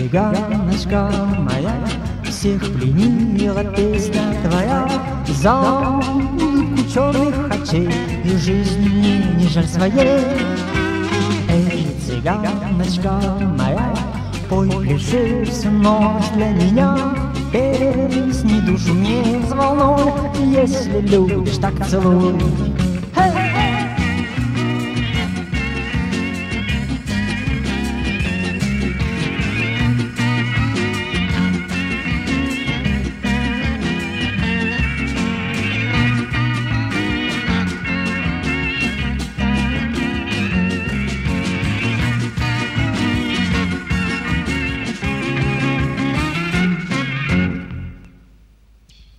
цыганочка моя, всех пленила песня твоя. За улыбку черных очей и жизни мне не жаль своей. Эй, цыганочка моя, пой, пляши всю ночь для меня. Песни душу мне взволнуй, если любишь, так целуй.